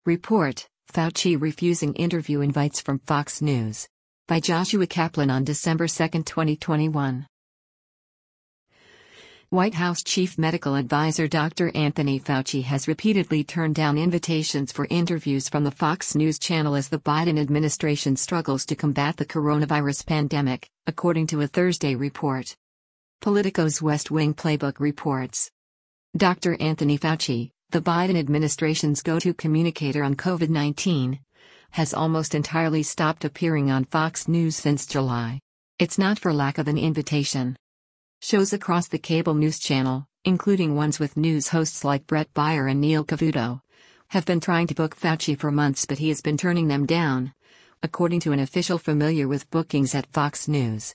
Report: Fauci refusing interview invites from Fox News. By Joshua Kaplan on December 2, 2021. White House Chief Medical Advisor Dr. Anthony Fauci has repeatedly turned down invitations for interviews from the Fox News channel as the Biden administration struggles to combat the coronavirus pandemic, according to a Thursday report. Politico's West Wing Playbook reports. Dr. Anthony Fauci, the Biden administration's go-to communicator on COVID-19, has almost entirely stopped appearing on Fox News since July. It's not for lack of an invitation. Shows across the cable news channel, including ones with news hosts like Bret Baier and Neil Cavuto, have been trying to book Fauci for months, but he has been turning them down, according to an official familiar with bookings at Fox News.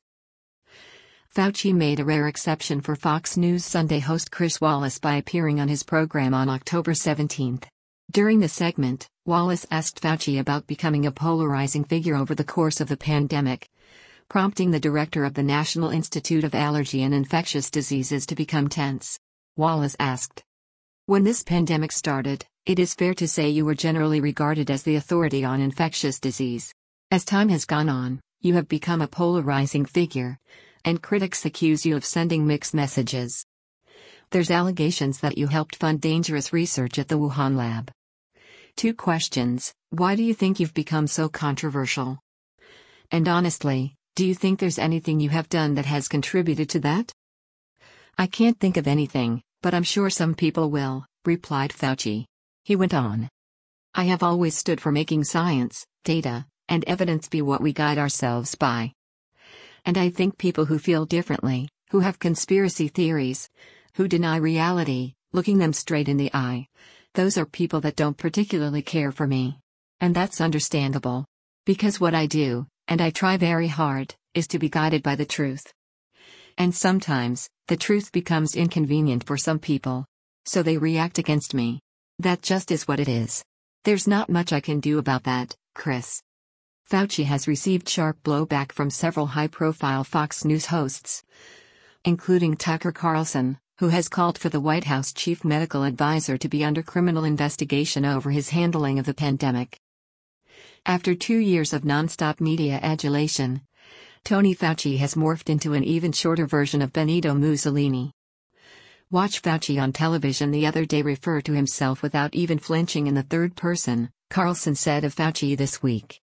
Fauci made a rare exception for Fox News Sunday host Chris Wallace by appearing on his program on October 17. During the segment, Wallace asked Fauci about becoming a polarizing figure over the course of the pandemic, prompting the director of the National Institute of Allergy and Infectious Diseases to become tense. Wallace asked, "When this pandemic started, it is fair to say you were generally regarded as the authority on infectious disease. As time has gone on, you have become a polarizing figure, and critics accuse you of sending mixed messages. There's allegations that you helped fund dangerous research at the Wuhan lab. 2 questions: why do you think you've become so controversial? And honestly, do you think there's anything you have done that has contributed to that?" "I can't think of anything, but I'm sure some people will," replied Fauci. He went on, "I have always stood for making science, data, and evidence be what we guide ourselves by. And I think people who feel differently, who have conspiracy theories, who deny reality, looking them straight in the eye, those are people that don't particularly care for me. And that's understandable. Because what I do, and I try very hard, is to be guided by the truth. And sometimes, the truth becomes inconvenient for some people. So they react against me. That just is what it is. There's not much I can do about that, Chris." Fauci has received sharp blowback from several high-profile Fox News hosts, including Tucker Carlson, who has called for the White House chief medical advisor to be under criminal investigation over his handling of the pandemic. After 2 years of non-stop media adulation, Tony Fauci has morphed into an even shorter version of Benito Mussolini. Watch Fauci on television the other day refer to himself without even flinching in the third person, Carlson said of Fauci this week.